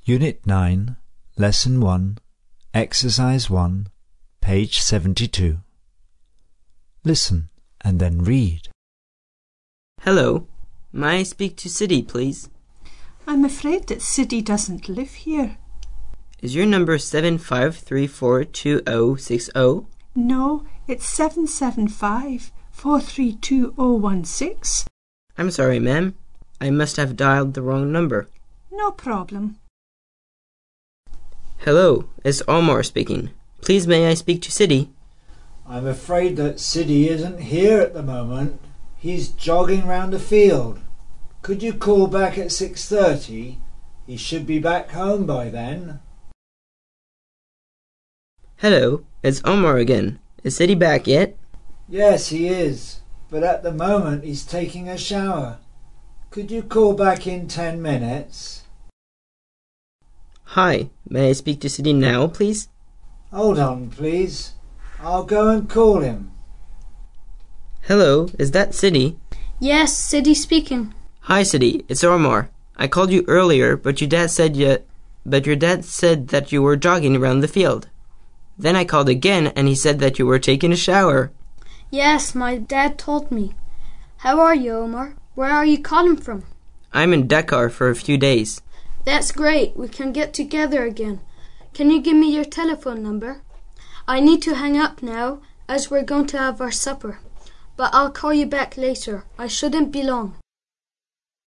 Unit 9, Lesson 1, Exercise 1, page 72. Listen and then read. Hello. May I speak to Siddy, please? I'm afraid that Siddy doesn't live here. Is your number 75342060? No, it's 775-432-016. I'm sorry, ma'am. I must have dialed the wrong number. No problem. Hello, it's Omar speaking. Please may I speak to Siddy? I'm afraid that Siddy isn't here at the moment. He's jogging round the field. Could you call back at 6:30? He should be back home by then. Hello, it's Omar again. Is Siddy back yet? Yes, he is, but at the moment he's taking a shower. Could you call back in 10 minutes? Hi, may I speak to Siddy now, please? Hold on, please. I'll go and call him. Hello, is that Siddy? Yes, Siddy speaking. Hi, Siddy, it's Omar. I called you earlier, but your dad said that you were jogging around the field. Then I called again, and he said that you were taking a shower. Yes, my dad told me. How are you, Omar? Where are you calling from? I'm in Dakar for a few days. That's great. We can get together again. Can you give me your telephone number? I need to hang up now, as we're going to have our supper. But I'll call you back later. I shouldn't be long.